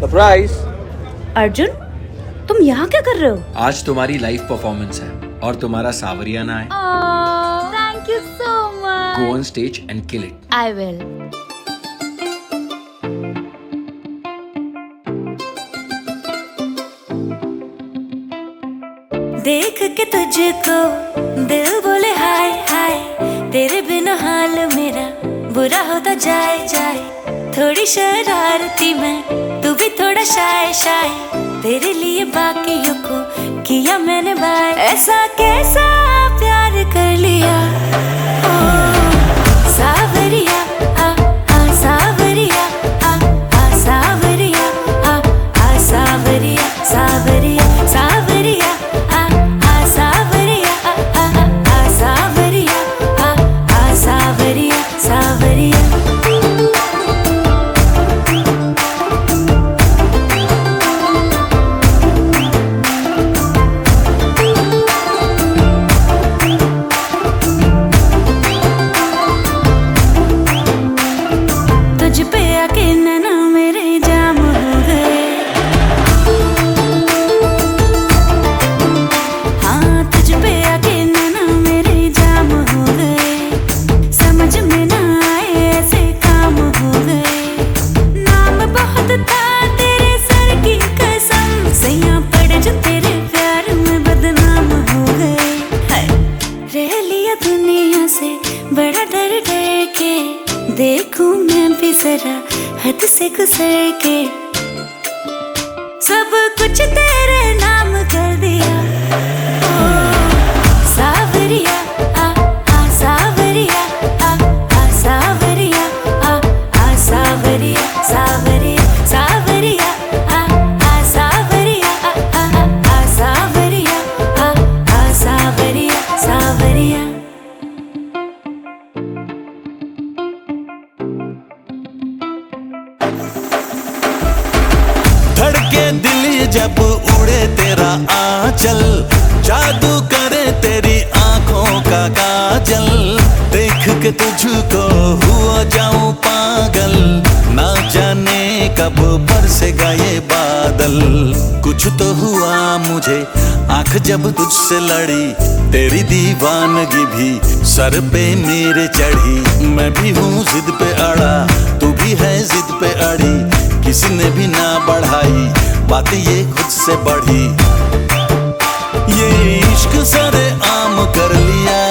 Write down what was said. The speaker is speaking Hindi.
सरप्राइज। अर्जुन, तुम यहाँ क्या कर रहे हो? आज तुम्हारी लाइव परफॉर्मेंस है और तुम्हारा सावरियाना है। Thank you so much. Go on stage and kill it. I will. देख के तुझको दिल बोले हाय हाय, तेरे बिना हाल मेरा बुरा होता जाए जाए। थोड़ी शरारती मैं, तू भी थोड़ा शाय शाय, तेरे लिए बाकियों को किया मैंने बाय। ऐसा कैसा प्यार कर लिया ओ सावरिया, आ सावरिया, आ सावरिया, आ सावरिया, सावरिया सावरिया, आ सावरिया, आ सावरिया, आ सावरिया सावरिया। तुझ पे आके नैना मेरे जाम हो गए, हाँ तुझ पे आके नैना मेरे जाम हो गए। समझ में ना आए ऐसे काम हो गए। नाम बहुत था तेरे सर की कसम, सैया पड़े जो तेरे प्यार में बदनाम हो गए। हाय रह लिया दुनिया से बड़ा डर डर के, देखूं मैं भी जरा हद से गुजर के। सब कुछ तेरे नाम कर दिया ओ सावरिया, आ सावरिया, आ सावरिया, आ सावरिया सावरिया सावरिया, आ सावरिया, आ सावरिया, आ सावरिया सावरिया। धड़के दिल जब उड़े तेरा आंचल, जादू करे तेरी आंखों का काजल। देख के तुझको हुआ जाऊं पागल, ना जाने कब बरसेगा ये बादल। कुछ तो हुआ मुझे आंख जब तुझसे लड़ी, तेरी दीवानगी भी सर पे मेरे चढ़ी। मैं भी हूँ जिद पे अड़ा, तू भी है जिद पे अड़ी, किसी ने भी ना बढ़ाई बातें ये खुद से बढ़ी। ये इश्क सरे आम कर लिया